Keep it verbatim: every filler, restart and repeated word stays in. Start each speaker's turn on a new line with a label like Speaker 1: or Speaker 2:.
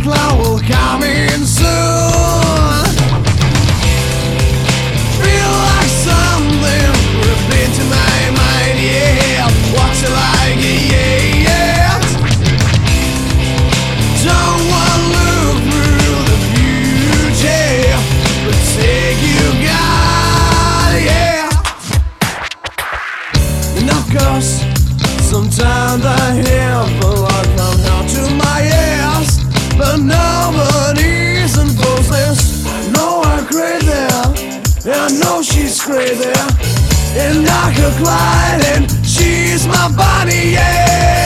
Speaker 1: cloud will come in soon. Feel like something ripped into my mind, yeah. What's it like, yeah, yeah. Don't want to look through the future, but take you got, yeah. And of course, sometimes I hear the light come down to my ears, but nobody's imposed this. No, I'm crazy, I know she's crazy, and I could glide, and she's my body, yeah.